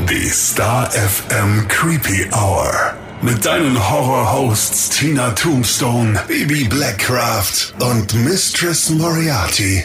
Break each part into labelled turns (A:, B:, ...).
A: Die Star FM Creepy Hour. Mit deinen Horror-Hosts Tina Tombstone, Baby Blackcraft und Mistress Moriarty.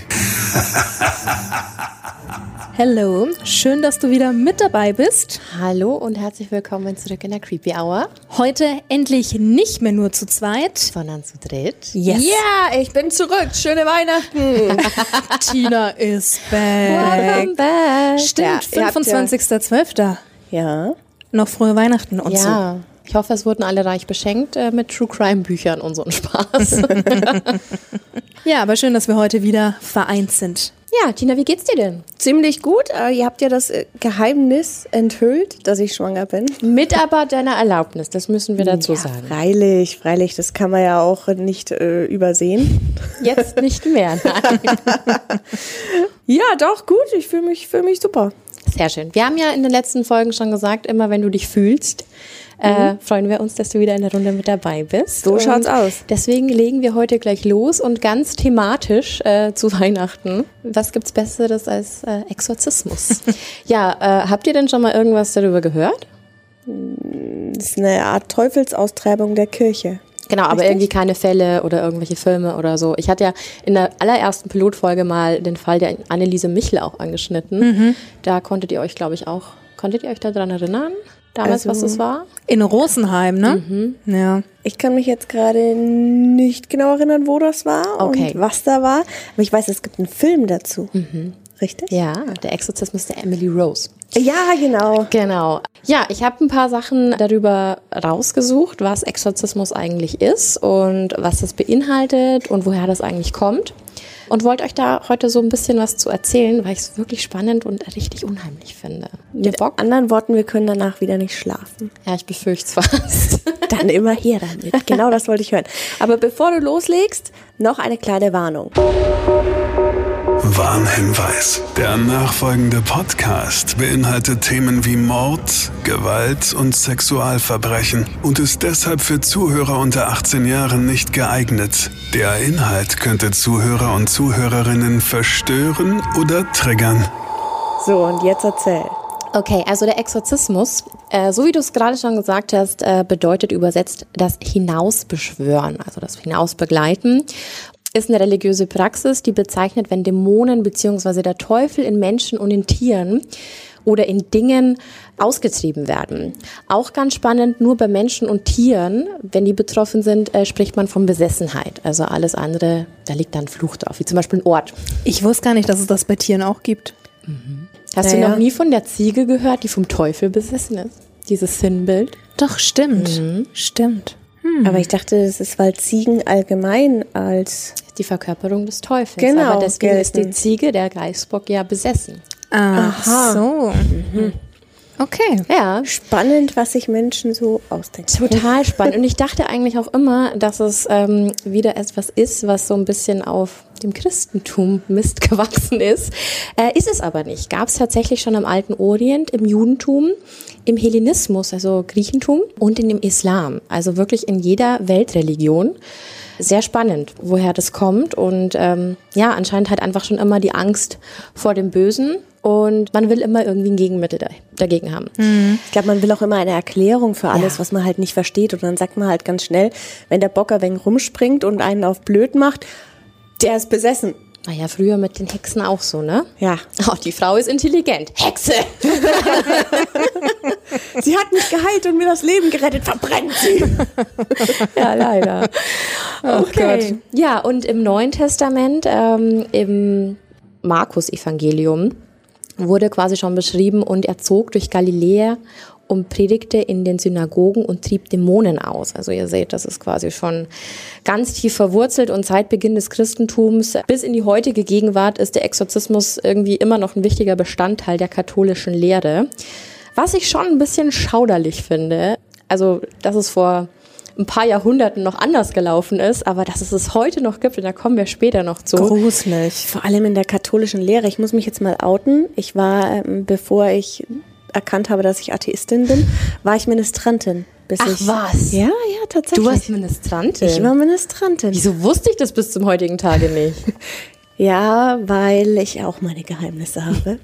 B: Hallo, schön, dass du wieder mit dabei bist.
C: Hallo und herzlich willkommen zurück in der Creepy Hour.
B: Heute endlich nicht mehr nur zu zweit,
C: sondern zu dritt.
B: Yes.
D: Ja, ich bin zurück. Schöne Weihnachten.
B: Tina is back.
C: Welcome back.
B: Stimmt,
D: Ja,
B: 25.12.
D: Ja.
B: Noch frohe Weihnachten und so.
C: Ja, ich hoffe, es wurden alle reich beschenkt mit True Crime Büchern und so ein Spaß.
B: Ja, aber schön, dass wir heute wieder vereint sind.
C: Ja, Tina, wie geht's dir denn?
D: Ziemlich gut. Ihr habt ja das Geheimnis enthüllt, dass ich schwanger bin.
C: Mit aber deiner Erlaubnis, das müssen wir dazu sagen.
D: Freilich. Das kann man ja auch nicht übersehen.
C: Jetzt nicht mehr, nein.
D: Ja, doch, gut. Ich fühle mich super.
C: Sehr schön. Wir haben ja in den letzten Folgen schon gesagt, immer wenn du dich fühlst, freuen wir uns, dass du wieder in der Runde mit dabei bist.
D: So schaut's aus.
C: Deswegen legen wir heute gleich los und ganz thematisch zu Weihnachten. Was gibt's Besseres als Exorzismus? Ja, habt ihr denn schon mal irgendwas darüber gehört?
D: Das ist eine Art Teufelsaustreibung der Kirche.
C: Genau, aber irgendwie keine Fälle oder irgendwelche Filme oder so. Ich hatte ja in der allerersten Pilotfolge mal den Fall der Anneliese Michel auch angeschnitten. Da konntet ihr euch daran erinnern? Damals, was das war?
B: In Rosenheim, ne? Ja.
D: Ich kann mich jetzt gerade nicht genau erinnern, wo das war
C: Okay.
D: und was da war. Aber ich weiß, es gibt einen Film dazu. Richtig?
C: Ja, der Exorzismus der Emily Rose.
D: Ja, genau.
C: Genau. Ja, ich habe ein paar Sachen darüber rausgesucht, was Exorzismus eigentlich ist und was das beinhaltet und woher das eigentlich kommt. Und wollte euch da heute so ein bisschen was zu erzählen, weil ich es wirklich spannend und richtig unheimlich finde.
D: Mit anderen Worten, wir können danach wieder nicht schlafen.
C: Ja, ich befürchte es fast.
D: Dann immer hier damit. Genau das wollte ich hören. Aber bevor du loslegst, noch eine kleine Warnung.
A: Warnhinweis. Der nachfolgende Podcast beinhaltet Themen wie Mord, Gewalt und Sexualverbrechen und ist deshalb für Zuhörer unter 18 Jahren nicht geeignet. Der Inhalt könnte Zuhörer und Zuhörerinnen verstören oder triggern.
D: So, und jetzt erzähl.
C: Okay, also der Exorzismus, so wie du es gerade schon gesagt hast, bedeutet übersetzt das Hinausbeschwören, also das Hinausbegleiten. Ist eine religiöse Praxis, die bezeichnet, wenn Dämonen bzw. der Teufel in Menschen und in Tieren oder in Dingen ausgetrieben werden. Auch ganz spannend, nur bei Menschen und Tieren, wenn die betroffen sind, spricht man von Besessenheit. Also alles andere, da liegt dann Fluch drauf, wie zum Beispiel ein Ort.
B: Ich wusste gar nicht, dass es das bei Tieren auch gibt.
C: Hast du noch nie von der Ziege gehört, die vom Teufel besessen ist? Dieses Sinnbild?
B: Doch, stimmt. Stimmt.
D: Aber ich dachte, das ist, weil Ziegen allgemein als...
C: Die Verkörperung des Teufels.
D: Genau,
C: Aber deswegen ist die
D: gelten.
C: Ziege, der Geißbock, ja besessen.
B: Ach so. Okay.
C: Ja,
D: Spannend, was sich Menschen so ausdenken.
C: total spannend. Und ich dachte eigentlich auch immer, dass es wieder etwas ist, was so ein bisschen auf dem Christentum Mist gewachsen ist. Ist es aber nicht. Gab es tatsächlich schon im Alten Orient, im Judentum, im Hellenismus, also Griechentum und in dem Islam. Also wirklich in jeder Weltreligion. Sehr spannend, woher das kommt. Und ja, anscheinend halt einfach schon immer die Angst vor dem Bösen. Und man will immer irgendwie ein Gegenmittel dagegen haben.
D: Ich glaube, man will auch immer eine Erklärung für alles, was man halt nicht versteht. Und dann sagt man halt ganz schnell, wenn der Bock ein wenig rumspringt und einen auf blöd macht, der ist besessen.
C: Naja, früher mit den Hexen auch so, ne?
D: Ja.
C: Oh, die Frau ist intelligent. Hexe!
D: Sie hat mich geheilt und mir das Leben gerettet. Verbrennt sie!
C: Ja, leider. Okay. Ja, und im Neuen Testament, im Markus-Evangelium, wurde quasi schon beschrieben, und er zog durch Galiläa und predigte in den Synagogen und trieb Dämonen aus. Also ihr seht, das ist quasi schon ganz tief verwurzelt, und seit Beginn des Christentums bis in die heutige Gegenwart ist der Exorzismus irgendwie immer noch ein wichtiger Bestandteil der katholischen Lehre. Was ich schon ein bisschen schauderlich finde, also dass es vor ein paar Jahrhunderten noch anders gelaufen ist, aber dass es es heute noch gibt, und da kommen wir später noch zu.
B: Gruselig.
D: Vor allem in der katholischen Lehre. Ich muss mich jetzt mal outen. Ich war, bevor ich erkannt habe, dass ich Atheistin bin, war ich Ministrantin.
C: Ach was?
D: Ja, tatsächlich.
C: Du warst Ministrantin?
D: Ich war Ministrantin.
C: Wieso wusste ich das bis zum heutigen Tage nicht?
D: Ja, weil ich auch meine Geheimnisse habe.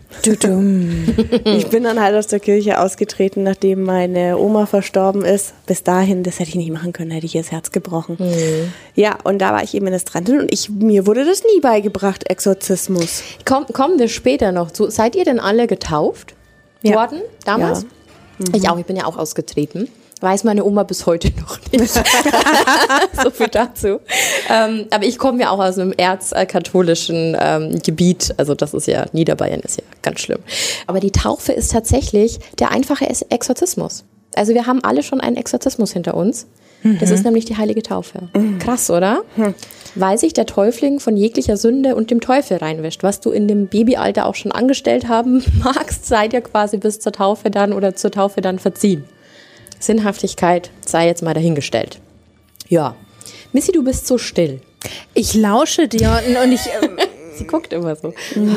D: Ich bin dann halt aus der Kirche ausgetreten, nachdem meine Oma verstorben ist. Bis dahin, das hätte ich nicht machen können, hätte ich ihr das Herz gebrochen. Ja, und da war ich eben Ministrantin und mir wurde das nie beigebracht, Exorzismus.
C: Kommen wir später noch zu. Seid ihr denn alle getauft worden damals?
D: Ja.
C: Ich auch, ich bin ja auch ausgetreten. Weiß meine Oma bis heute noch nicht. So viel dazu. Aber ich komme ja auch aus einem erzkatholischen Gebiet. Also das ist ja, Niederbayern ist ja ganz schlimm. Aber die Taufe ist tatsächlich der einfache Exorzismus. Also wir haben alle schon einen Exorzismus hinter uns. Das ist nämlich die heilige Taufe. Krass, oder? Weil sich der Täufling von jeglicher Sünde und dem Teufel reinwäscht. Was du in dem Babyalter auch schon angestellt haben magst, sei dir quasi bis zur Taufe dann oder zur Taufe dann verziehen. Sinnhaftigkeit sei jetzt mal dahingestellt. Ja. Missy, du bist so still.
B: Ich lausche dir und ich...
C: Sie guckt immer so.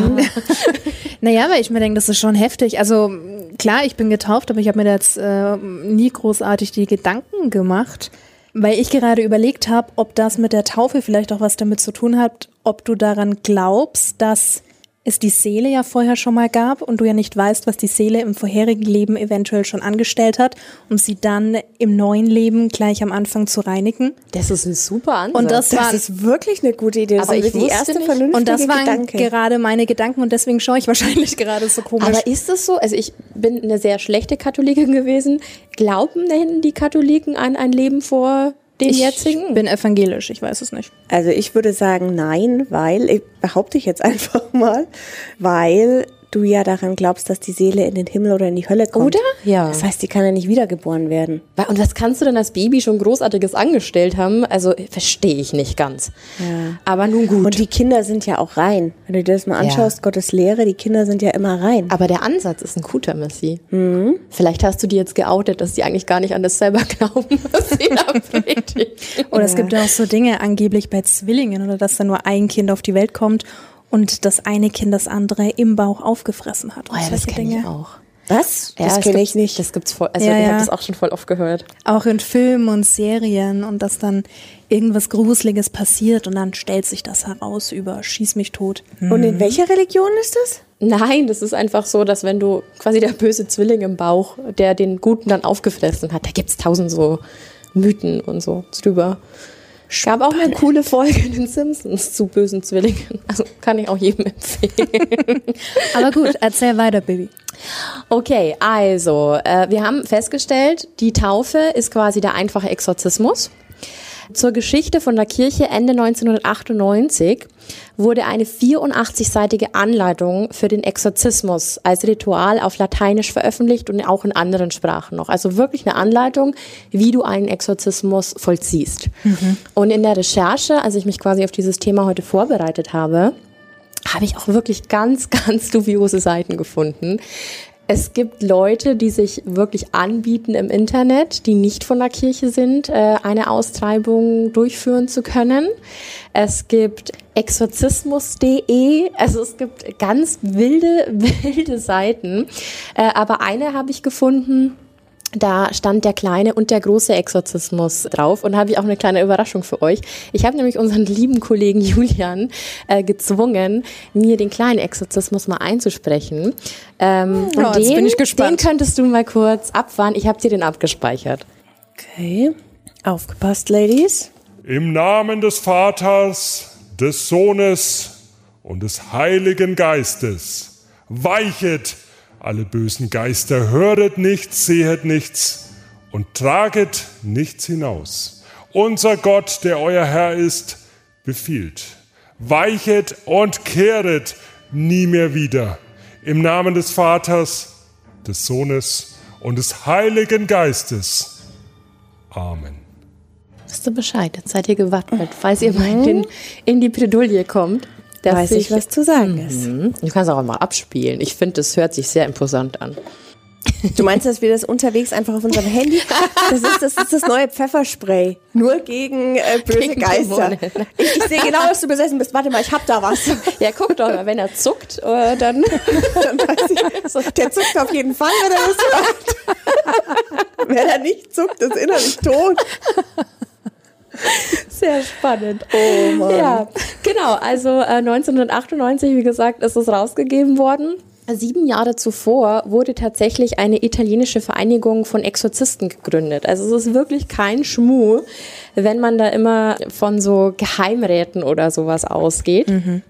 B: Naja, weil ich mir denke, das ist schon heftig. Also klar, ich bin getauft, aber ich habe mir da jetzt nie großartig die Gedanken gemacht, weil ich gerade überlegt habe, ob das mit der Taufe vielleicht auch was damit zu tun hat, ob du daran glaubst, dass es die Seele ja vorher schon mal gab und du ja nicht weißt, was die Seele im vorherigen Leben eventuell schon angestellt hat, um sie dann im neuen Leben gleich am Anfang zu reinigen.
C: Das ist ein super Ansatz.
B: Und das
D: ist wirklich eine gute Idee. Das
C: Aber
D: ist
C: ich
D: die
C: wusste
D: erste
C: nicht.
D: vernünftige
B: Und das waren
D: Gedanke.
B: gerade meine Gedanken und deswegen schaue ich wahrscheinlich gerade so komisch.
C: Aber ist es so? Also ich bin eine sehr schlechte Katholikin gewesen. Glauben denn die Katholiken an ein Leben vor dem jetzigen?
B: Ich bin evangelisch, ich weiß es nicht.
D: Also ich würde sagen nein, behaupte ich jetzt einfach mal, weil du ja daran glaubst, dass die Seele in den Himmel oder in die Hölle kommt.
C: Oder? Ja.
D: Das heißt, die kann ja nicht wiedergeboren werden.
C: Und was kannst du denn als Baby schon Großartiges angestellt haben? Also verstehe ich nicht ganz.
D: Ja.
C: Aber nun gut.
D: Und die Kinder sind ja auch rein. Wenn du dir das mal anschaust, Gottes Lehre, die Kinder sind ja immer rein.
C: Aber der Ansatz ist ein guter, Missy. Vielleicht hast du die jetzt geoutet, dass die eigentlich gar nicht an das selber glauben, was sie da predigen.
B: Oder es gibt ja auch so Dinge angeblich bei Zwillingen oder dass da nur ein Kind auf die Welt kommt und das eine Kind das andere im Bauch aufgefressen hat.
C: Oh ja, das kenne ich auch.
D: Was?
C: Ja,
D: Das kenne ich nicht.
C: Das gibt's voll. Also
B: Ja,
C: ich
B: ja.
C: habe das auch schon voll oft gehört.
B: Auch in Filmen und Serien und dass dann irgendwas Gruseliges passiert und dann stellt sich das heraus über Schieß mich tot.
D: Und in welcher Religion ist das?
C: Nein, das ist einfach so, dass wenn du quasi der böse Zwilling im Bauch, der den Guten dann aufgefressen hat, da gibt's 1000 so Mythen und so drüber. Es gab auch eine coole Folge in den Simpsons zu bösen Zwillingen. Also kann ich auch jedem empfehlen.
B: Aber gut, erzähl weiter, Baby.
C: Okay, also wir haben festgestellt, die Taufe ist quasi der einfache Exorzismus. Zur Geschichte von der Kirche Ende 1998 wurde eine 84-seitige Anleitung für den Exorzismus als Ritual auf Lateinisch veröffentlicht und auch in anderen Sprachen noch. Also wirklich eine Anleitung, wie du einen Exorzismus vollziehst. Und in der Recherche, als ich mich quasi auf dieses Thema heute vorbereitet habe, habe ich auch wirklich ganz, ganz dubiose Seiten gefunden. Es gibt Leute, die sich wirklich anbieten im Internet, die nicht von der Kirche sind, eine Austreibung durchführen zu können. Es gibt exorzismus.de, also es gibt ganz wilde Seiten. Aber eine habe ich gefunden, da stand der kleine und der große Exorzismus drauf und habe ich auch eine kleine Überraschung für euch. Ich habe nämlich unseren lieben Kollegen Julian gezwungen, mir den kleinen Exorzismus mal einzusprechen. Und
B: jetzt bin ich gespannt.
C: Den könntest du mal kurz abfahren. Ich habe dir den abgespeichert.
D: Okay, aufgepasst, Ladies.
E: Im Namen des Vaters, des Sohnes und des Heiligen Geistes, weichet alle bösen Geister, höret nichts, sehet nichts und traget nichts hinaus. Unser Gott, der euer Herr ist, befiehlt, weichet und kehret nie mehr wieder. Im Namen des Vaters, des Sohnes und des Heiligen Geistes. Amen.
C: Wisst ihr Bescheid? Jetzt seid ihr gewappnet, falls ihr mal in die Bredouille kommt.
D: Weiß ich, was zu sagen ist.
C: Du kannst auch mal abspielen. Ich finde, das hört sich sehr imposant an.
D: Du meinst, dass wir das unterwegs einfach auf unserem Handy... Das ist das neue Pfefferspray. Nur gegen böse
C: Gegen
D: Geister.
C: Dämonen.
D: Ich sehe genau, dass du besessen bist. Warte mal, ich hab da was.
C: Ja, guck doch mal, wenn er zuckt, dann...
D: Dann weiß ich, der zuckt auf jeden Fall, wenn er das hört. Wer da nicht zuckt, ist innerlich tot.
C: Sehr spannend. Oh Mann. Ja, genau. Also 1998, wie gesagt, ist es rausgegeben worden. 7 Jahre zuvor wurde tatsächlich eine italienische Vereinigung von Exorzisten gegründet. Also es ist wirklich kein Schmuh, wenn man da immer von so Geheimräten oder sowas ausgeht.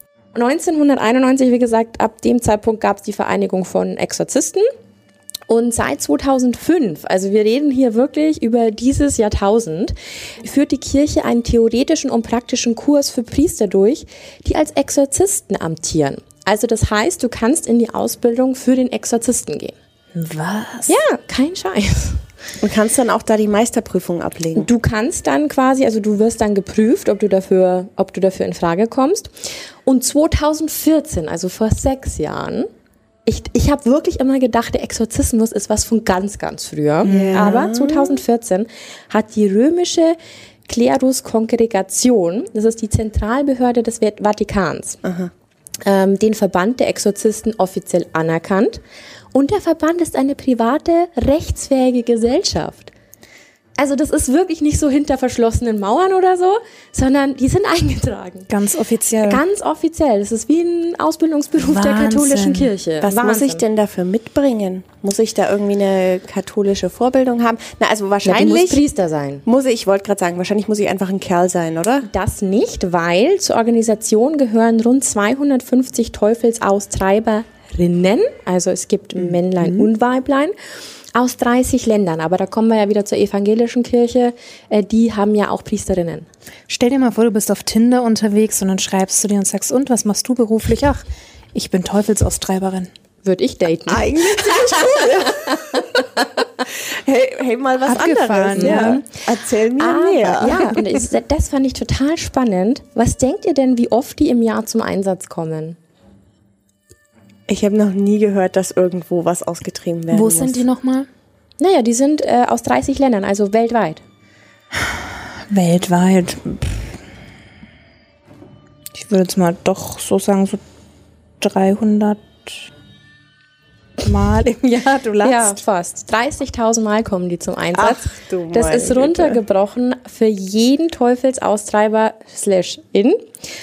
C: 1991, wie gesagt, ab dem Zeitpunkt gab es die Vereinigung von Exorzisten. Und seit 2005, also wir reden hier wirklich über dieses Jahrtausend, führt die Kirche einen theoretischen und praktischen Kurs für Priester durch, die als Exorzisten amtieren. Also das heißt, du kannst in die Ausbildung für den Exorzisten gehen.
B: Was?
C: Ja, kein Scheiß.
D: Und kannst dann auch da die Meisterprüfung ablegen?
C: Du kannst dann quasi, also du wirst dann geprüft, ob du dafür in Frage kommst. Und 2014, also vor 6 Jahren, ich habe wirklich immer gedacht, der Exorzismus ist was von ganz, ganz früher. Ja. Aber 2014 hat die römische Klerus-Kongregation, das ist die Zentralbehörde des Vatikans, den Verband der Exorzisten offiziell anerkannt. Und der Verband ist eine private, rechtsfähige Gesellschaft. Also das ist wirklich nicht so hinter verschlossenen Mauern oder so, sondern die sind eingetragen.
B: Ganz offiziell.
C: Ganz offiziell. Das ist wie ein Ausbildungsberuf der katholischen Kirche.
D: Was muss ich denn dafür mitbringen? Muss ich da irgendwie eine katholische Vorbildung haben? Na, also wahrscheinlich.
C: Du musst Priester sein.
D: Ich wollte gerade sagen, wahrscheinlich muss ich einfach ein Kerl sein, oder?
C: Das nicht, weil zur Organisation gehören rund 250 Teufelsaustreiberinnen. Also es gibt Männlein und Weiblein. Aus 30 Ländern, aber da kommen wir ja wieder zur evangelischen Kirche, die haben ja auch Priesterinnen.
B: Stell dir mal vor, du bist auf Tinder unterwegs und dann schreibst du dir und sagst, und was machst du beruflich? Ach, ich bin Teufelsaustreiberin.
C: Würde ich daten.
D: Eigentlich ziemlich cool. hey, mal was anderes.
B: Ja.
D: Erzähl mir mehr.
C: Ja, und das fand ich total spannend. Was denkt ihr denn, wie oft die im Jahr zum Einsatz kommen?
D: Ich habe noch nie gehört, dass irgendwo was ausgetrieben werden muss.
B: Wo sind die nochmal?
C: Naja, die sind aus 30 Ländern, also weltweit.
B: Weltweit. Ich würde jetzt mal doch so sagen, so 300 Mal im Jahr, du lachst.
C: Ja, fast. 30.000 Mal kommen die zum Einsatz.
D: Ach, du
C: das ist
D: Güte.
C: Runtergebrochen für jeden Teufelsaustreiber/in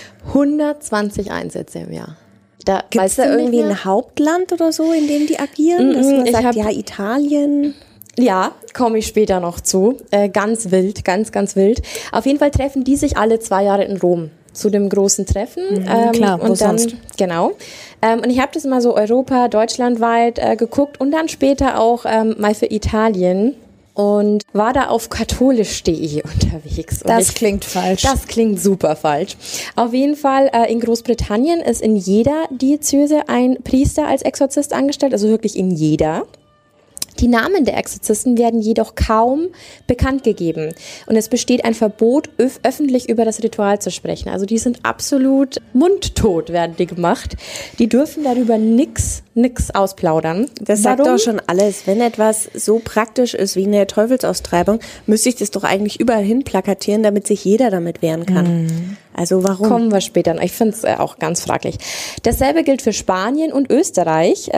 C: 120 Einsätze im Jahr.
D: Gibt es da irgendwie ein Hauptland oder so, in dem die agieren? Dass man sagt, ja, Italien.
C: Ja, komme ich später noch zu. Ganz wild, ganz, ganz wild. Auf jeden Fall treffen die sich alle 2 Jahre in Rom zu dem großen Treffen.
B: Klar, wo sonst?
C: Genau. Und ich habe das mal so Europa, deutschlandweit geguckt und dann später auch mal für Italien. Und war da auf katholisch.de unterwegs. Und
B: das klingt falsch.
C: Das klingt super falsch. Auf jeden Fall, in Großbritannien ist in jeder Diözese ein Priester als Exorzist angestellt, also wirklich in jeder. Die Namen der Exorzisten werden jedoch kaum bekannt gegeben. Und es besteht ein Verbot, öffentlich über das Ritual zu sprechen. Also die sind absolut mundtot, werden die gemacht. Die dürfen darüber nix ausplaudern.
D: Das sagt doch schon alles. Wenn etwas so praktisch ist wie eine Teufelsaustreibung, müsste ich das doch eigentlich überall hin plakatieren, damit sich jeder damit wehren kann. Also warum?
C: Kommen wir später noch. Ich finde es auch ganz fraglich. Dasselbe gilt für Spanien und Österreich,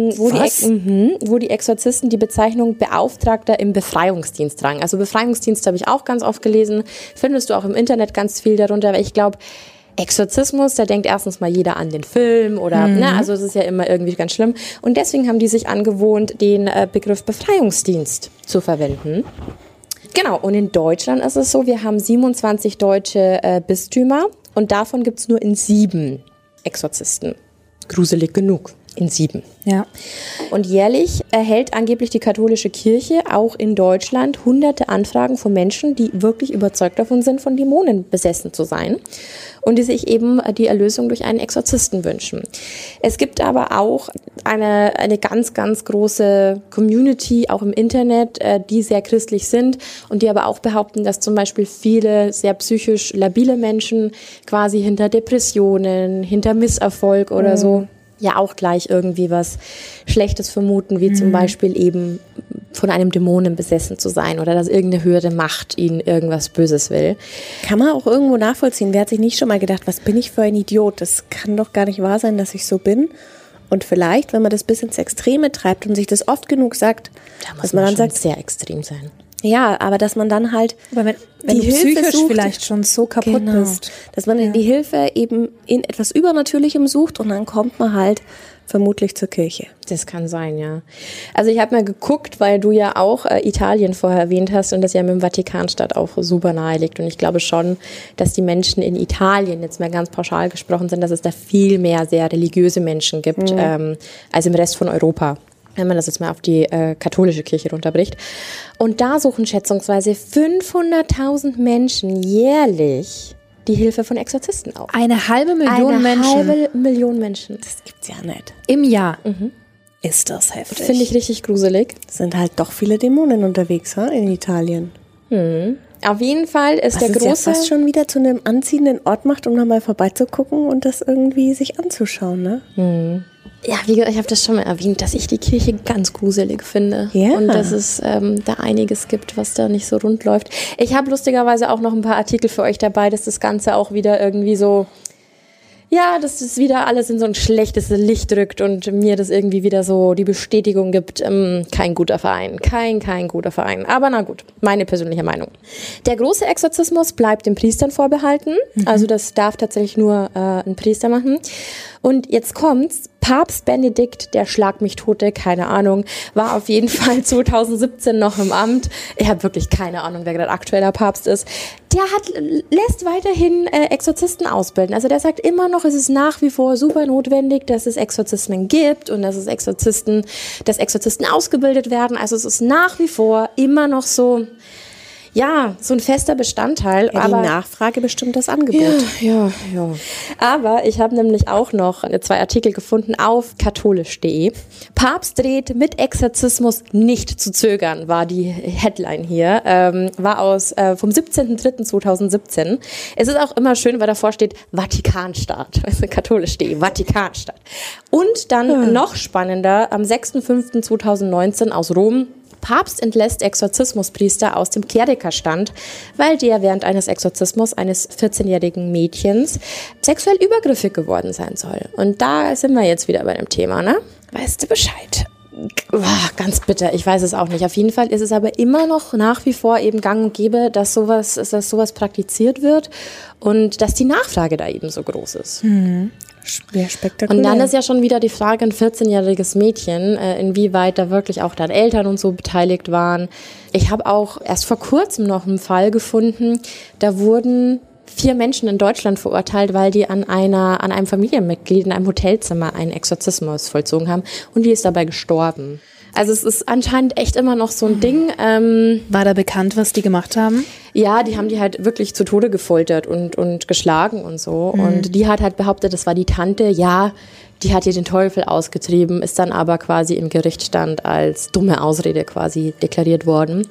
C: wo die Exorzisten die Bezeichnung Beauftragter im Befreiungsdienst tragen. Also Befreiungsdienst habe ich auch ganz oft gelesen. Findest du auch im Internet ganz viel darunter, weil ich glaube, Exorzismus, da denkt erstens mal jeder an den Film oder, also es ist ja immer irgendwie ganz schlimm. Und deswegen haben die sich angewohnt, den Begriff Befreiungsdienst zu verwenden. Genau, und in Deutschland ist es so, wir haben 27 deutsche Bistümer und davon gibt es nur in 7 Exorzisten. Gruselig genug. In 7.
B: Ja.
C: Und jährlich erhält angeblich die katholische Kirche auch in Deutschland hunderte Anfragen von Menschen, die wirklich überzeugt davon sind, von Dämonen besessen zu sein und die sich eben die Erlösung durch einen Exorzisten wünschen. Es gibt aber auch eine ganz, ganz große Community, auch im Internet, die sehr christlich sind und die aber auch behaupten, dass zum Beispiel viele sehr psychisch labile Menschen quasi hinter Depressionen, hinter Misserfolg oder so ja auch gleich irgendwie was Schlechtes vermuten, wie zum Beispiel eben von einem Dämonen besessen zu sein oder dass irgendeine höhere Macht ihnen irgendwas Böses will.
D: Kann man auch irgendwo nachvollziehen. Wer hat sich nicht schon mal gedacht, was bin ich für ein Idiot? Das kann doch gar nicht wahr sein, dass ich so bin. Und vielleicht, wenn man das bis ins Extreme treibt und sich das oft genug sagt,
C: da muss man dann sagt, sehr extrem sein.
D: Ja, aber dass man dann halt,
B: wenn
D: die
B: du
D: Hilfe
B: psychisch
D: sucht,
B: vielleicht schon so kaputt bist.
D: dass man die Hilfe eben in etwas Übernatürlichem sucht und dann kommt man halt vermutlich zur Kirche.
C: Das kann sein, ja. Also ich habe mal geguckt, weil du ja auch Italien vorher erwähnt hast und das ja mit dem Vatikanstadt auch super nahe liegt. Und ich glaube schon, dass die Menschen in Italien, jetzt mal ganz pauschal gesprochen sind, dass es da viel mehr sehr religiöse Menschen gibt als im Rest von Europa, wenn man das jetzt mal auf die katholische Kirche runterbricht. Und da suchen schätzungsweise 500.000 Menschen jährlich die Hilfe von Exorzisten auf.
B: 1,5 Million Menschen.
C: 1,5 Million Menschen.
D: Das gibt's ja nicht.
B: Im Jahr. Ist das heftig.
C: Finde ich richtig gruselig.
D: Es sind halt doch viele Dämonen unterwegs, in Italien.
C: Auf jeden Fall ist der
D: Was es
C: große...
D: ja fast schon wieder zu einem anziehenden Ort macht, um da mal vorbeizugucken und das irgendwie sich anzuschauen, ne?
C: Ja, wie gesagt, ich habe das schon mal erwähnt, dass ich die Kirche ganz gruselig finde.
D: Ja.
C: Und dass es da einiges gibt, was da nicht so rund läuft. Ich habe lustigerweise auch noch ein paar Artikel für euch dabei, dass das Ganze auch wieder irgendwie so... Ja, dass das wieder alles in so ein schlechtes Licht rückt und mir das irgendwie wieder so die Bestätigung gibt, kein guter Verein, kein guter Verein. Aber na gut, meine persönliche Meinung. Der große Exorzismus bleibt den Priestern vorbehalten, also das darf tatsächlich nur ein Priester machen. Und jetzt kommt's, Papst Benedikt, der Schlag mich Tote, keine Ahnung, war auf jeden Fall 2017 noch im Amt. Ich habe wirklich keine Ahnung, wer gerade aktueller Papst ist. Der lässt weiterhin Exorzisten ausbilden. Also der sagt immer noch, es ist nach wie vor super notwendig, dass es Exorzismen gibt und dass Exorzisten ausgebildet werden. Also es ist nach wie vor immer noch so... Ja, so ein fester Bestandteil.
D: Ja,
C: aber
D: die Nachfrage bestimmt das Angebot.
C: Ja. Aber ich habe nämlich auch noch 2 Artikel gefunden auf katholisch.de. Papst dreht mit Exorzismus nicht zu zögern, war die Headline hier. War vom 17.03.2017. Es ist auch immer schön, weil davor steht Vatikanstaat. Also katholisch.de, Vatikanstaat. Und dann noch spannender, am 6.05.2019 aus Rom. Papst entlässt Exorzismuspriester aus dem Klerikerstand, weil der während eines Exorzismus eines 14-jährigen Mädchens sexuell übergriffig geworden sein soll. Und da sind wir jetzt wieder bei dem Thema, ne? Weißt du Bescheid? Ganz bitter, ich weiß es auch nicht. Auf jeden Fall ist es aber immer noch nach wie vor eben gang und gäbe, dass sowas praktiziert wird und dass die Nachfrage da eben so groß ist.
D: Ja, spektakulär.
C: Und dann ist ja schon wieder die Frage, ein 14-jähriges Mädchen, inwieweit da wirklich auch dann Eltern und so beteiligt waren. Ich habe auch erst vor kurzem noch einen Fall gefunden, da wurden 4 Menschen in Deutschland verurteilt, weil die an einem Familienmitglied in einem Hotelzimmer einen Exorzismus vollzogen haben und die ist dabei gestorben. Also es ist anscheinend echt immer noch so ein Ding.
B: War da bekannt, was die gemacht haben?
C: Ja, die haben die halt wirklich zu Tode gefoltert und geschlagen und so. Und die hat halt behauptet, das war die Tante. Ja, die hat ihr den Teufel ausgetrieben, ist dann aber quasi im Gerichtsstand als dumme Ausrede quasi deklariert worden.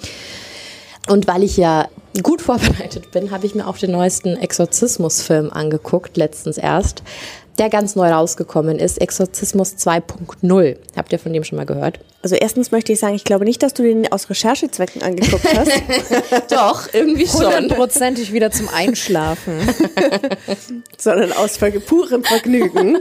C: Und weil ich ja gut vorbereitet bin, habe ich mir auch den neuesten Exorzismus-Film angeguckt, letztens erst, der ganz neu rausgekommen ist, Exorzismus 2.0. Habt ihr von dem schon mal gehört?
D: Also erstens möchte ich sagen, ich glaube nicht, dass du den aus Recherchezwecken angeguckt hast.
C: Doch, irgendwie schon.
B: 100%ig wieder zum Einschlafen.
D: Sondern aus purem Vergnügen.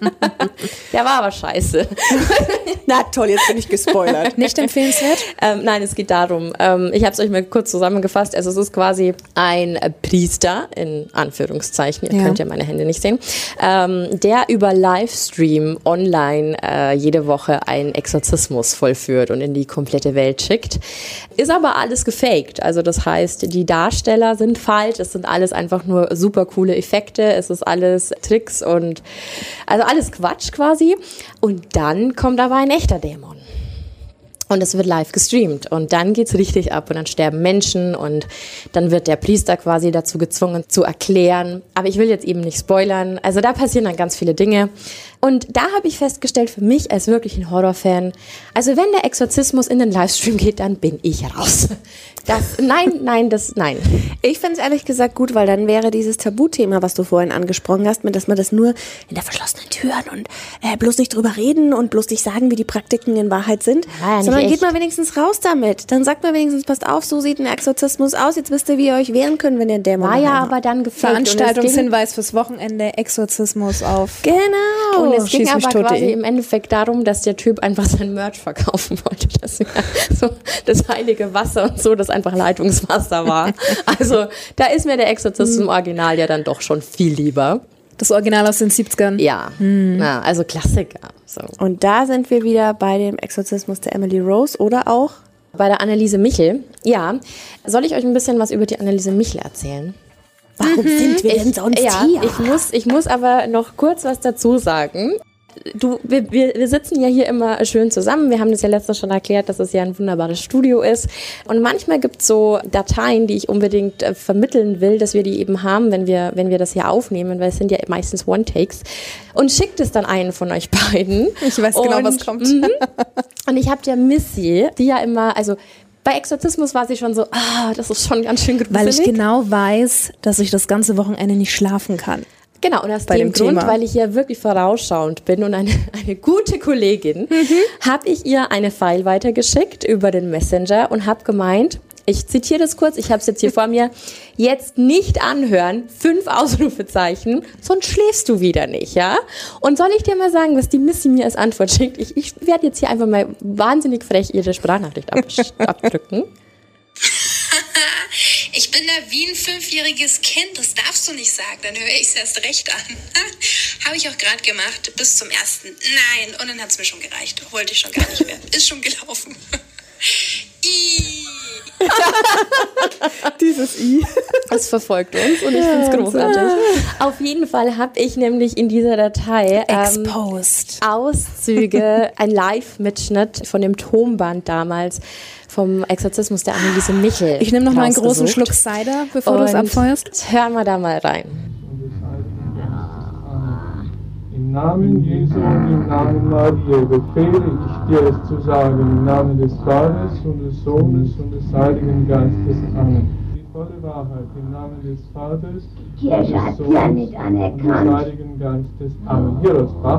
C: Der war aber scheiße.
D: Na toll, jetzt bin ich gespoilert.
B: Nicht empfehlenswert?
C: Nein, es geht darum, ich habe es euch mal kurz zusammengefasst, also es ist quasi ein Priester, in Anführungszeichen, ihr könnt ja meine Hände nicht sehen, der über Livestream online jede Woche einen Exorzismus vollführt und in die komplette Welt schickt. Ist aber alles gefaked, also das heißt, die Darsteller sind falsch, es sind alles einfach nur super coole Effekte, es ist alles Tricks und also alles Quatsch quasi. Und dann kommt aber ein echter Dämon. Und es wird live gestreamt und dann geht's richtig ab und dann sterben Menschen und dann wird der Priester quasi dazu gezwungen zu erklären. Aber ich will jetzt eben nicht spoilern. Also da passieren dann ganz viele Dinge. Und da habe ich festgestellt, für mich als wirklichen Horrorfan, also wenn der Exorzismus in den Livestream geht, dann bin ich raus. Nein.
D: Ich finde es ehrlich gesagt gut, weil dann wäre dieses Tabuthema, was du vorhin angesprochen hast, dass man das nur in der verschlossenen Türen und bloß nicht drüber reden und bloß nicht sagen, wie die Praktiken in Wahrheit sind, sondern geht mal wenigstens raus damit. Dann sagt man wenigstens, passt auf, so sieht ein Exorzismus aus, jetzt wisst ihr, wie ihr euch wehren könnt, wenn ihr Dämon
C: war ja aber dann gefaked.
B: Veranstaltungshinweis fürs Wochenende, Exorzismus auf.
D: Genau.
C: Und es ging aber quasi im Endeffekt darum, dass der Typ einfach sein Merch verkaufen wollte. Das, so, das heilige Wasser und so, das einfach Leitungswasser war. Also da ist mir der Exorzist im Original ja dann doch schon viel lieber.
B: Das Original aus den 70ern?
C: Ja, ja, also Klassiker. So.
D: Und da sind wir wieder bei dem Exorzismus der Emily Rose oder auch
C: bei der Anneliese Michel. Ja, soll ich euch ein bisschen was über die Anneliese Michel erzählen?
D: Warum sind wir denn sonst hier?
C: Ich muss aber noch kurz was dazu sagen. Wir sitzen ja hier immer schön zusammen. Wir haben das ja letztens schon erklärt, dass es ja ein wunderbares Studio ist. Und manchmal gibt es so Dateien, die ich unbedingt vermitteln will, dass wir die eben haben, wenn wir das hier aufnehmen, weil es sind ja meistens One-Takes. Und schickt es dann einen von euch beiden.
B: Ich weiß genau, was kommt.
C: Und ich habe der Missy, die ja immer, also bei Exorzismus war sie schon so, das ist schon ganz schön gruselig.
B: Weil ich genau weiß, dass ich das ganze Wochenende nicht schlafen kann.
C: Genau, und aus dem Grund, weil ich ja wirklich vorausschauend bin und eine gute Kollegin, habe ich ihr eine File weitergeschickt über den Messenger und habe gemeint, ich zitiere das kurz, ich habe es jetzt hier vor mir, jetzt nicht anhören, 5 Ausrufezeichen, sonst schläfst du wieder nicht, ja? Und soll ich dir mal sagen, was die Missy mir als Antwort schickt? Ich werde jetzt hier einfach mal wahnsinnig frech ihre Sprachnachricht abdrücken.
F: Ich bin da wie ein 5-jähriges Kind, das darfst du nicht sagen, dann höre ich es erst recht an. Habe ich auch gerade gemacht, bis zum ersten. Nein, und dann hat es mir schon gereicht, wollte ich schon gar nicht mehr. Ist schon gelaufen.
D: Dieses I.
C: Das verfolgt uns und ich finde es großartig. Auf jeden Fall habe ich nämlich in dieser Datei Auszüge, ein Live-Mitschnitt von dem Tonband damals vom Exorzismus der Anneliese Michel.
B: Ich nehme noch mal einen großen Schluck Cider, bevor du es abfeuerst.
C: Hören wir da mal rein.
G: Im Namen Jesu und im Namen Maria befehle ich dir es zu sagen, im Namen des Vaters und des Sohnes und des Heiligen Geistes. Amen. Die volle Wahrheit im Namen des Vaters,
H: die Kirche hat ja nicht anerkannt.
G: Und des Heiligen Geistes. Amen. Hier das Bach.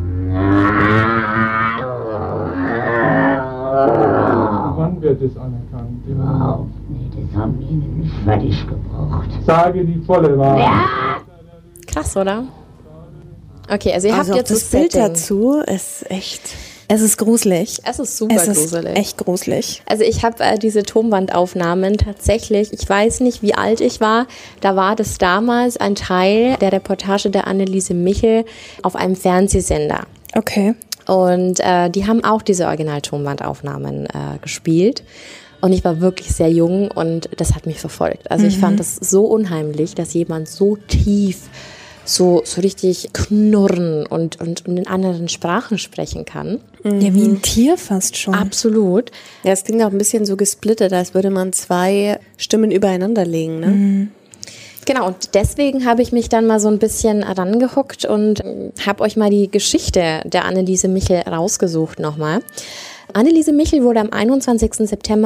G: Wann wird es anerkannt?
H: Wow, nee, das haben wir nämlich fertig gebraucht.
G: Sage die volle Wahrheit.
H: Ja.
C: Krass, oder? Okay, also ihr habt jetzt
D: das Bild dazu, ist echt...
B: Es ist gruselig.
C: Es ist super gruselig.
B: Echt gruselig.
C: Also ich habe diese Tonbandaufnahmen tatsächlich, ich weiß nicht, wie alt ich war, da war das damals ein Teil der Reportage der Anneliese Michel auf einem Fernsehsender.
B: Okay.
C: Und die haben auch diese Original-Tonbandaufnahmen gespielt. Und ich war wirklich sehr jung und das hat mich verfolgt. Also ich fand das so unheimlich, dass jemand so tief, so richtig knurren und in anderen Sprachen sprechen kann.
B: Ja, wie ein Tier fast schon.
C: Absolut.
D: Ja, es klingt auch ein bisschen so gesplittet, als würde man 2 Stimmen übereinander legen, ne?
C: Genau, und deswegen habe ich mich dann mal so ein bisschen rangehockt und habe euch mal die Geschichte der Anneliese Michel rausgesucht nochmal. Anneliese Michel wurde am 21. September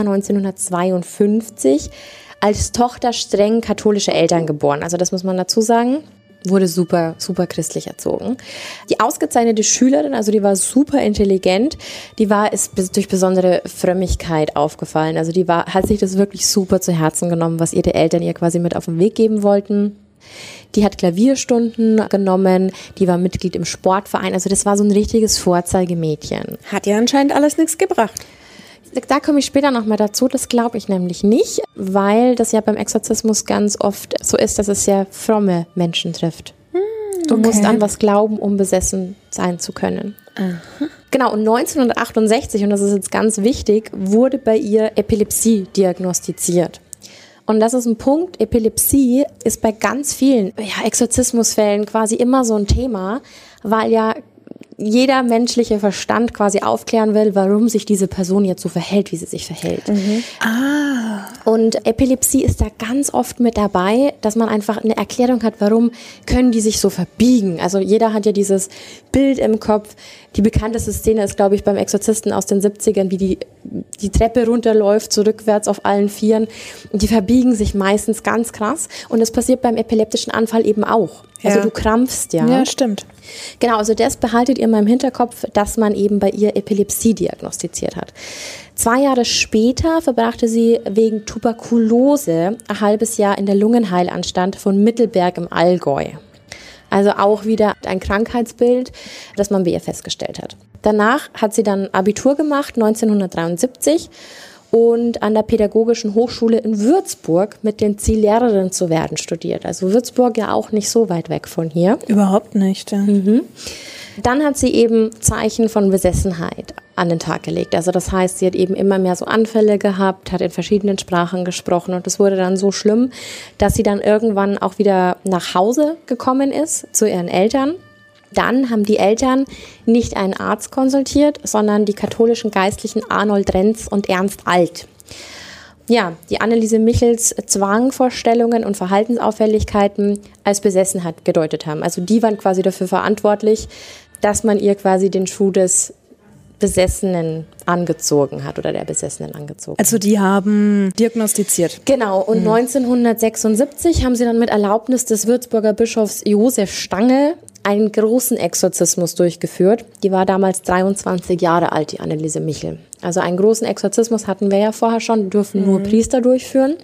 C: 1952 als Tochter streng katholischer Eltern geboren. Also das muss man dazu sagen. Wurde super, super christlich erzogen. Die ausgezeichnete Schülerin, also die war super intelligent, ist durch besondere Frömmigkeit aufgefallen. Also hat sich das wirklich super zu Herzen genommen, was ihre Eltern ihr quasi mit auf den Weg geben wollten. Die hat Klavierstunden genommen, die war Mitglied im Sportverein. Also das war so ein richtiges Vorzeigemädchen.
D: Hat ja anscheinend alles nichts gebracht.
C: Da komme ich später nochmal dazu, das glaube ich nämlich nicht, weil das ja beim Exorzismus ganz oft so ist, dass es ja fromme Menschen trifft. Du musst an was glauben, um besessen sein zu können. Aha. Genau, und 1968, und das ist jetzt ganz wichtig, wurde bei ihr Epilepsie diagnostiziert. Und das ist ein Punkt, Epilepsie ist bei ganz vielen Exorzismusfällen quasi immer so ein Thema, weil ja jeder menschliche Verstand quasi aufklären will, warum sich diese Person jetzt so verhält, wie sie sich verhält. Und Epilepsie ist da ganz oft mit dabei, dass man einfach eine Erklärung hat, warum können die sich so verbiegen. Also jeder hat ja dieses Bild im Kopf. Die bekannteste Szene ist, glaube ich, beim Exorzisten aus den 70ern, wie die Treppe runterläuft, so rückwärts auf allen Vieren. Und die verbiegen sich meistens ganz krass. Und das passiert beim epileptischen Anfall eben auch. Also du krampfst ja.
B: Ja, stimmt.
C: Genau, also das behaltet ihr mal im Hinterkopf, dass man eben bei ihr Epilepsie diagnostiziert hat. 2 Jahre später verbrachte sie wegen Tuberkulose ein halbes Jahr in der Lungenheilanstalt von Mittelberg im Allgäu. Also auch wieder ein Krankheitsbild, das man bei ihr festgestellt hat. Danach hat sie dann Abitur gemacht, 1973, und an der Pädagogischen Hochschule in Würzburg mit dem Ziel, Lehrerin zu werden, studiert. Also Würzburg ja auch nicht so weit weg von hier.
B: Überhaupt nicht. Ja.
C: Dann hat sie eben Zeichen von Besessenheit an den Tag gelegt. Also das heißt, sie hat eben immer mehr so Anfälle gehabt, hat in verschiedenen Sprachen gesprochen und es wurde dann so schlimm, dass sie dann irgendwann auch wieder nach Hause gekommen ist zu ihren Eltern. Dann haben die Eltern nicht einen Arzt konsultiert, sondern die katholischen Geistlichen Arnold Renz und Ernst Alt. Ja, die Anneliese Michels Zwangvorstellungen und Verhaltensauffälligkeiten als Besessenheit gedeutet haben. Also die waren quasi dafür verantwortlich, dass man ihr quasi den Schuh des Besessenen angezogen hat oder der Besessenen angezogen.
B: Also die haben diagnostiziert.
C: Genau, und 1976 haben sie dann mit Erlaubnis des Würzburger Bischofs Josef Stange einen großen Exorzismus durchgeführt. Die war damals 23 Jahre alt, die Anneliese Michel. Also einen großen Exorzismus hatten wir ja vorher schon, dürfen nur Priester durchführen.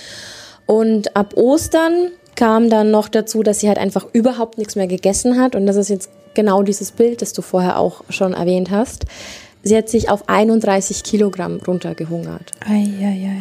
C: Und ab Ostern kam dann noch dazu, dass sie halt einfach überhaupt nichts mehr gegessen hat. Und das ist jetzt genau dieses Bild, das du vorher auch schon erwähnt hast. Sie hat sich auf 31 Kilogramm runtergehungert.
B: Eieiei.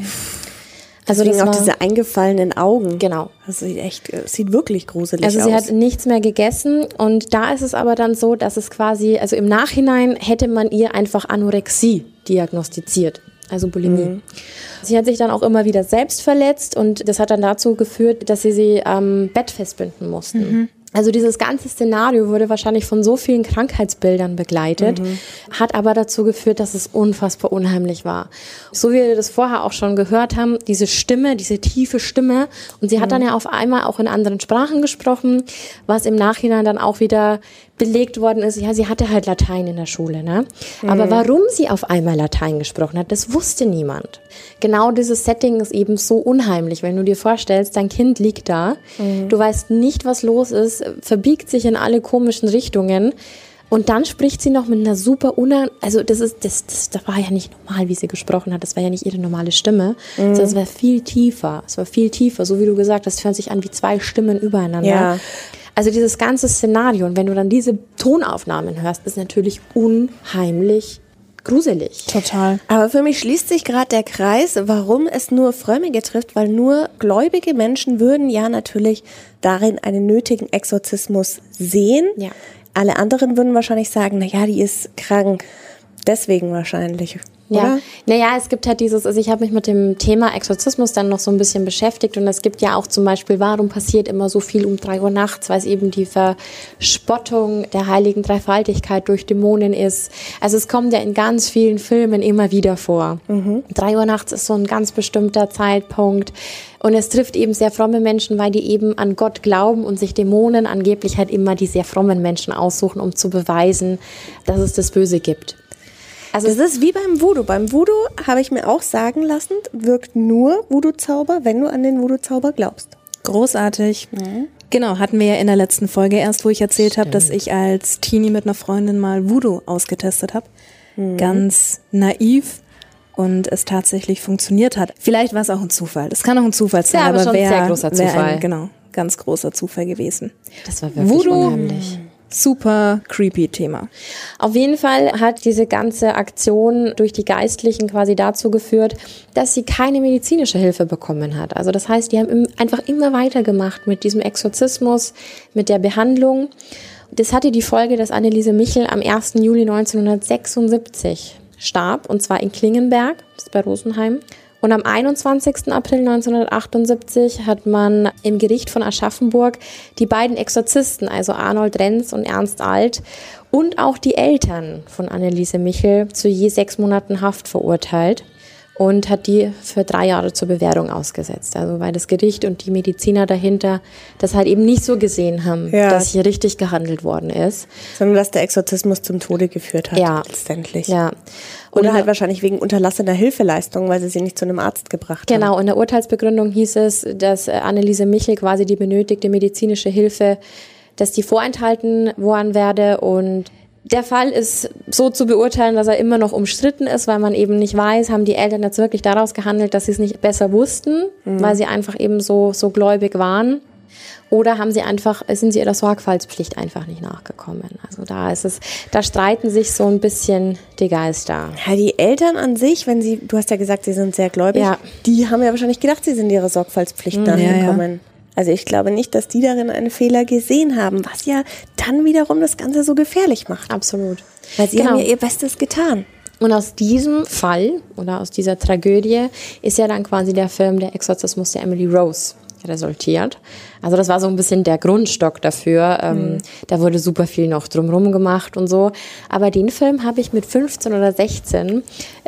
C: Also
D: deswegen
C: das
D: auch
C: war,
D: diese eingefallenen Augen.
C: Genau.
D: Also sieht wirklich gruselig aus.
C: Also sie hat nichts mehr gegessen und da ist es aber dann so, dass es quasi, also im Nachhinein hätte man ihr einfach Anorexie diagnostiziert, also Bulimie. Sie hat sich dann auch immer wieder selbst verletzt und das hat dann dazu geführt, dass sie am Bett festbinden mussten. Also dieses ganze Szenario wurde wahrscheinlich von so vielen Krankheitsbildern begleitet, hat aber dazu geführt, dass es unfassbar unheimlich war. So wie wir das vorher auch schon gehört haben, diese Stimme, diese tiefe Stimme. Und sie hat dann ja auf einmal auch in anderen Sprachen gesprochen, was im Nachhinein dann auch wieder belegt worden ist. Ja, sie hatte halt Latein in der Schule, ne? Aber warum sie auf einmal Latein gesprochen hat, das wusste niemand. Genau dieses Setting ist eben so unheimlich, wenn du dir vorstellst, dein Kind liegt da, du weißt nicht, was los ist, verbiegt sich in alle komischen Richtungen und dann spricht sie noch mit einer super also das war ja nicht normal, wie sie gesprochen hat, das war ja nicht ihre normale Stimme, sondern es war viel tiefer, so wie du gesagt hast, es hört sich an wie zwei Stimmen übereinander.
D: Ja.
C: Also dieses ganze Szenario und wenn du dann diese Tonaufnahmen hörst, ist natürlich unheimlich gruselig.
B: Total.
D: Aber für mich schließt sich gerade der Kreis, warum es nur Frömmige trifft, weil nur gläubige Menschen würden ja natürlich darin einen nötigen Exorzismus sehen.
C: Ja.
D: Alle anderen würden wahrscheinlich sagen, naja, die ist krank. Deswegen wahrscheinlich.
C: Ja,
D: Oder?
C: naja, es gibt halt also ich habe mich mit dem Thema Exorzismus dann noch so ein bisschen beschäftigt und es gibt ja auch zum Beispiel, warum passiert immer so viel um 3 Uhr nachts, weil es eben die Verspottung der heiligen Dreifaltigkeit durch Dämonen ist. Also es kommt ja in ganz vielen Filmen immer wieder vor. 3 Uhr nachts ist so ein ganz bestimmter Zeitpunkt und es trifft eben sehr fromme Menschen, weil die eben an Gott glauben und sich Dämonen angeblich halt immer die sehr frommen Menschen aussuchen, um zu beweisen, dass es das Böse gibt.
D: Also es ist wie beim Voodoo. Beim Voodoo habe ich mir auch sagen lassen, wirkt nur Voodoo-Zauber, wenn du an den Voodoo-Zauber glaubst.
B: Großartig. Genau, hatten wir ja in der letzten Folge erst, wo ich erzählt habe, dass ich als Teenie mit einer Freundin mal Voodoo ausgetestet habe. Ganz naiv und es tatsächlich funktioniert hat. Vielleicht war es auch ein Zufall. Das kann auch ein Zufall sein,
C: Ja, aber schon ein
B: wäre
C: sehr großer Zufall.
B: Genau, ganz großer Zufall gewesen.
C: Das war wirklich
B: Voodoo,
C: unheimlich.
B: super creepy Thema.
C: Auf jeden Fall hat diese ganze Aktion durch die Geistlichen quasi dazu geführt, dass sie keine medizinische Hilfe bekommen hat. Also das heißt, die haben einfach immer weitergemacht mit diesem Exorzismus, mit der Behandlung. Das hatte die Folge, dass Anneliese Michel am 1. Juli 1976 starb, und zwar in Klingenberg, das ist bei Rosenheim. Und am 21. April 1978 hat man im Gericht von Aschaffenburg die beiden Exorzisten, also Arnold Renz und Ernst Alt, und auch die Eltern von Anneliese Michel zu je 6 Monaten Haft verurteilt und hat die für 3 Jahre zur Bewährung ausgesetzt. Also weil das Gericht und die Mediziner dahinter das halt eben nicht so gesehen haben, dass hier richtig gehandelt worden ist.
D: Sondern dass der Exorzismus zum Tode geführt hat,
C: Ja.
D: letztendlich.
C: Ja.
D: Oder halt wahrscheinlich wegen unterlassener Hilfeleistung, weil sie nicht zu einem Arzt gebracht haben.
C: Genau, in der Urteilsbegründung hieß es, dass Anneliese Michel quasi die benötigte medizinische Hilfe, dass die vorenthalten worden werde, und der Fall ist so zu beurteilen, dass er immer noch umstritten ist, weil man eben nicht weiß, haben die Eltern jetzt wirklich daraus gehandelt, dass sie es nicht besser wussten, weil sie einfach eben so gläubig waren. Oder sind sie ihrer Sorgfaltspflicht einfach nicht nachgekommen? Also da streiten sich so ein bisschen die Geister.
D: Ja, die Eltern an sich, du hast ja gesagt, sie sind sehr gläubig, die haben ja wahrscheinlich gedacht, sie sind ihrer Sorgfaltspflicht nachgekommen. Ja. Also ich glaube nicht, dass die darin einen Fehler gesehen haben, was ja dann wiederum das Ganze so gefährlich macht.
C: Absolut.
D: Weil sie haben ja ihr Bestes getan.
C: Und aus diesem Fall oder aus dieser Tragödie ist ja dann quasi der Film Der Exorzismus der Emily Rose resultiert. Also das war so ein bisschen der Grundstock dafür. Da wurde super viel noch drumherum gemacht und so. Aber den Film habe ich mit 15 oder 16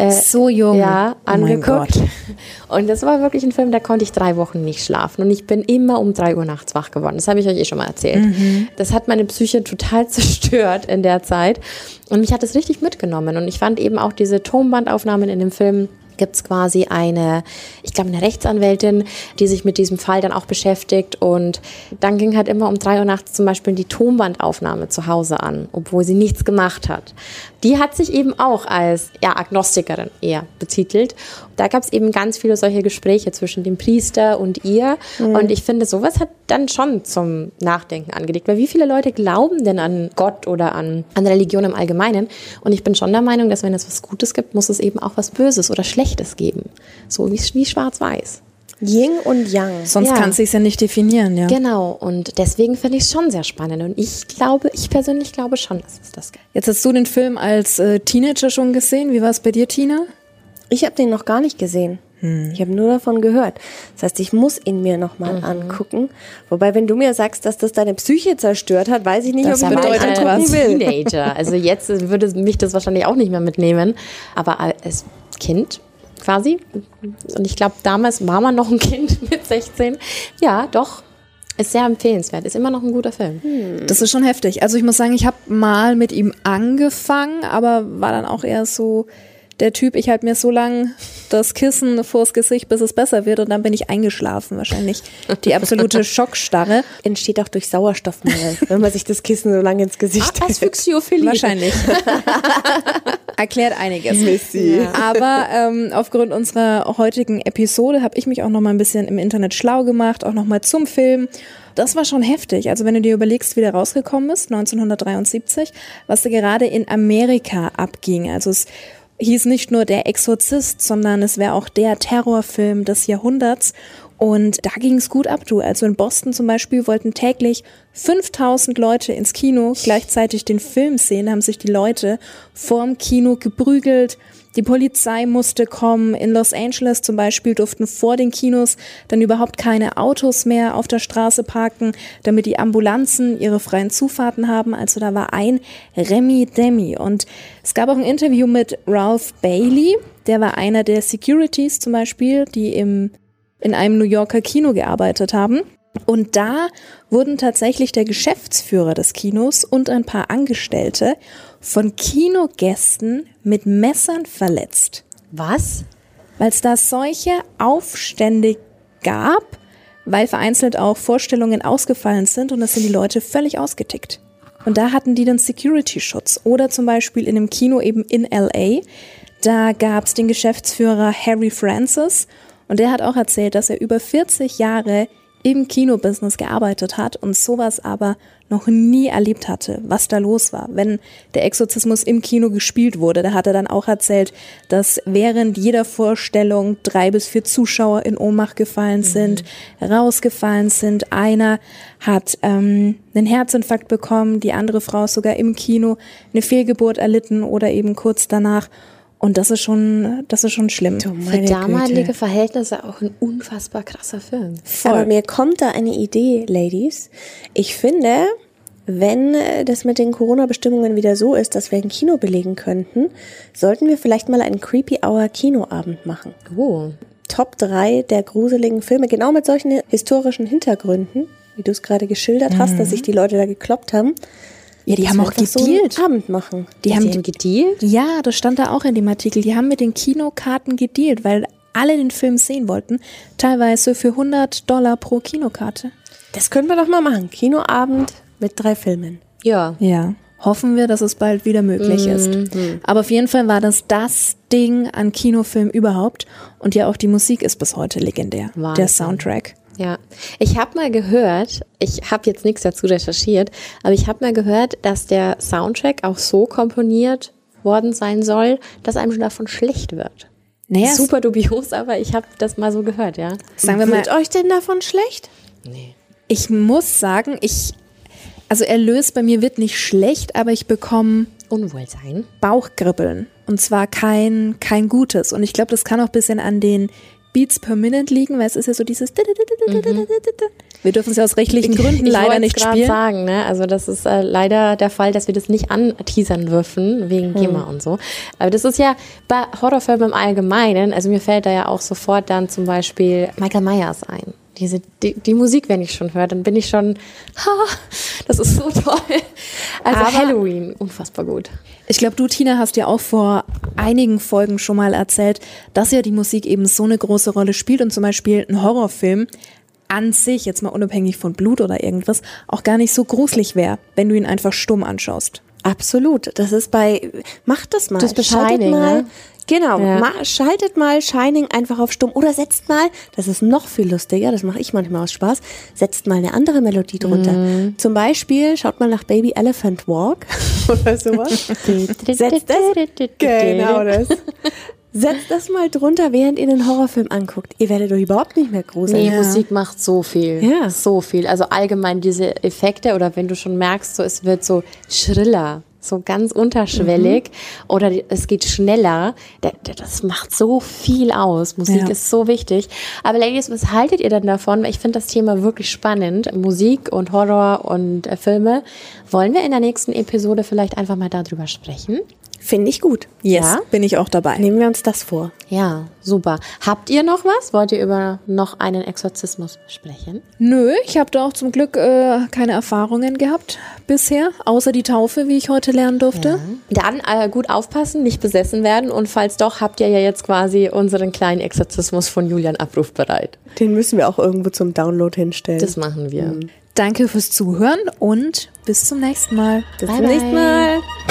B: so jung
C: angeguckt. Und das war wirklich ein Film, da konnte ich 3 Wochen nicht schlafen. Und ich bin immer um 3 Uhr nachts wach geworden. Das habe ich euch schon mal erzählt. Das hat meine Psyche total zerstört in der Zeit. Und mich hat es richtig mitgenommen. Und ich fand eben auch diese Tonbandaufnahmen in dem Film, gibt es quasi eine Rechtsanwältin, die sich mit diesem Fall dann auch beschäftigt, und dann ging halt immer um 3 Uhr nachts zum Beispiel die Tonbandaufnahme zu Hause an, obwohl sie nichts gemacht hat. Die hat sich eben auch als Agnostikerin eher betitelt. Da gab es eben ganz viele solche Gespräche zwischen dem Priester und ihr, und ich finde, sowas hat dann schon zum Nachdenken angeregt, weil wie viele Leute glauben denn an Gott oder an Religion im Allgemeinen? Und ich bin schon der Meinung, dass wenn es was Gutes gibt, muss es eben auch was Böses oder Schlechtes geben. So wie schwarz-weiß.
D: Yin und Yang.
B: Sonst kann es sich ja nicht definieren, ja.
C: Genau, und deswegen finde ich es schon sehr spannend. Und ich persönlich glaube schon, dass es das gibt.
B: Jetzt hast du den Film als Teenager schon gesehen. Wie war es bei dir, Tina?
D: Ich habe den noch gar nicht gesehen. Ich habe nur davon gehört. Das heißt, ich muss ihn mir nochmal angucken. Wobei, wenn du mir sagst, dass das deine Psyche zerstört hat, weiß ich nicht,
C: das
D: ob ich mir den angucken will.
C: Teenager. Also jetzt würde mich das wahrscheinlich auch nicht mehr mitnehmen. Aber als Kind quasi. Und ich glaube, damals war man noch ein Kind mit 16. Ja, doch. Ist sehr empfehlenswert. Ist immer noch ein guter Film.
B: Das ist schon heftig. Also ich muss sagen, ich habe mal mit ihm angefangen, aber war dann auch eher so der Typ, ich halte mir so lang das Kissen vors Gesicht, bis es besser wird, und dann bin ich eingeschlafen wahrscheinlich. Die absolute Schockstarre.
D: Entsteht auch durch Sauerstoffmangel, wenn man sich das Kissen so lange ins Gesicht hält.
C: Asphyxiophilie.
B: Wahrscheinlich. Erklärt einiges.
D: Missy.
B: Ja. Aber aufgrund unserer heutigen Episode habe ich mich auch noch mal ein bisschen im Internet schlau gemacht, auch noch mal zum Film. Das war schon heftig. Also wenn du dir überlegst, wie der rausgekommen ist, 1973, was da gerade in Amerika abging. Also es hieß nicht nur Der Exorzist, sondern es wäre auch der Terrorfilm des Jahrhunderts. Und da ging es gut ab, du. Also in Boston zum Beispiel wollten täglich 5000 Leute ins Kino gleichzeitig den Film sehen. Da haben sich die Leute vorm Kino geprügelt. Die Polizei musste kommen. In Los Angeles zum Beispiel durften vor den Kinos dann überhaupt keine Autos mehr auf der Straße parken, damit die Ambulanzen ihre freien Zufahrten haben. Also da war ein Remi-Demi. Und es gab auch ein Interview mit Ralph Bailey. Der war einer der Securities zum Beispiel, die in einem New Yorker Kino gearbeitet haben. Und da wurden tatsächlich der Geschäftsführer des Kinos und ein paar Angestellte von Kinogästen mit Messern verletzt.
C: Was?
B: Weil es da solche Aufstände gab, weil vereinzelt auch Vorstellungen ausgefallen sind, und da sind die Leute völlig ausgetickt. Und da hatten die dann Security-Schutz. Oder zum Beispiel in einem Kino eben in L.A., da gab es den Geschäftsführer Harry Francis, und der hat auch erzählt, dass er über 40 Jahre im Kinobusiness gearbeitet hat und sowas aber noch nie erlebt hatte, was da los war. Wenn der Exorzismus im Kino gespielt wurde, da hat er dann auch erzählt, dass während jeder Vorstellung 3 bis 4 Zuschauer in Ohnmacht gefallen sind, rausgefallen sind. Einer hat einen Herzinfarkt bekommen, die andere Frau sogar im Kino eine Fehlgeburt erlitten oder eben kurz danach. Und das ist schon schlimm.
C: Für damalige Verhältnisse auch ein unfassbar krasser Film.
D: Voll. Aber mir kommt da eine Idee, Ladies. Ich finde, wenn das mit den Corona-Bestimmungen wieder so ist, dass wir ein Kino belegen könnten, sollten wir vielleicht mal einen Creepy Hour Kinoabend machen.
C: Oh.
D: Top 3 der gruseligen Filme, genau mit solchen historischen Hintergründen, wie du es gerade geschildert hast, dass sich die Leute da gekloppt haben.
B: Ja, die haben auch gedealt.
D: So einen Abend machen.
B: Die haben
C: gedealt?
B: Ja, das stand da auch in dem Artikel. Die haben mit den Kinokarten gedealt, weil alle den Film sehen wollten. Teilweise für $100 pro Kinokarte.
D: Das können wir doch mal machen. Kinoabend mit 3 Filmen.
C: Ja.
B: Ja. Hoffen wir, dass es bald wieder möglich ist. Aber auf jeden Fall war das Ding an Kinofilm überhaupt. Und ja, auch die Musik ist bis heute legendär.
C: Wahnsinn.
B: Der Soundtrack.
C: Ja, ich habe mal gehört, ich habe jetzt nichts dazu recherchiert, aber ich habe mal gehört, dass der Soundtrack auch so komponiert worden sein soll, dass einem schon davon schlecht wird. Naja, super dubios, aber ich habe das mal so gehört, ja.
D: Sagen wir mal, wird euch denn davon schlecht?
C: Nee.
B: Ich muss sagen, also Erlös bei mir wird nicht schlecht, aber ich bekomme
C: Unwohlsein,
B: Bauchkribbeln. Und zwar kein Gutes. Und ich glaube, das kann auch ein bisschen an den Beats per Minute liegen, weil es ist ja so dieses Wir dürfen es ja aus rechtlichen Gründen leider nicht spielen.
C: Ich wollte sagen, ne? Also das ist leider der Fall, dass wir das nicht anteasern dürfen, wegen GEMA und so. Aber das ist ja bei Horrorfilmen im Allgemeinen, also mir fällt da ja auch sofort dann zum Beispiel Michael Myers ein. Die Musik, wenn ich schon höre, dann bin ich schon, das ist so toll. Also aber Halloween, unfassbar gut.
B: Ich glaube, du, Tina, hast ja auch vor einigen Folgen schon mal erzählt, dass ja die Musik eben so eine große Rolle spielt und zum Beispiel ein Horrorfilm an sich, jetzt mal unabhängig von Blut oder irgendwas, auch gar nicht so gruselig wäre, wenn du ihn einfach stumm anschaust.
D: Absolut. Das ist macht das mal.
C: Das ist Shining,
D: mal,
C: ne?
D: Genau, schaltet mal Shining einfach auf stumm oder setzt mal, das ist noch viel lustiger, das mache ich manchmal aus Spaß, setzt mal eine andere Melodie drunter. Zum Beispiel, schaut mal nach Baby Elephant Walk oder sowas. Setzt das mal drunter, während ihr einen Horrorfilm anguckt. Ihr werdet euch überhaupt nicht mehr gruselig.
C: Nee, Musik macht so viel.
D: Ja.
C: So viel. Also allgemein diese Effekte oder wenn du schon merkst, so es wird so schriller. So ganz unterschwellig oder es geht schneller. Das macht so viel aus. Musik ist so wichtig. Aber Ladies, was haltet ihr denn davon? Weil ich finde das Thema wirklich spannend. Musik und Horror und Filme. Wollen wir in der nächsten Episode vielleicht einfach mal darüber sprechen?
D: Finde ich gut.
B: Yes, ja? Bin ich auch dabei.
D: Nehmen wir uns das vor.
C: Ja, super. Habt ihr noch was? Wollt ihr über noch einen Exorzismus sprechen?
B: Nö, ich habe da auch zum Glück keine Erfahrungen gehabt bisher, außer die Taufe, wie ich heute lernen durfte.
C: Ja. Dann gut aufpassen, nicht besessen werden und falls doch, habt ihr ja jetzt quasi unseren kleinen Exorzismus von Julian abrufbereit.
D: Den müssen wir auch irgendwo zum Download hinstellen.
C: Das machen wir.
B: Danke fürs Zuhören und bis zum nächsten Mal.
D: Bis zum nächsten Mal.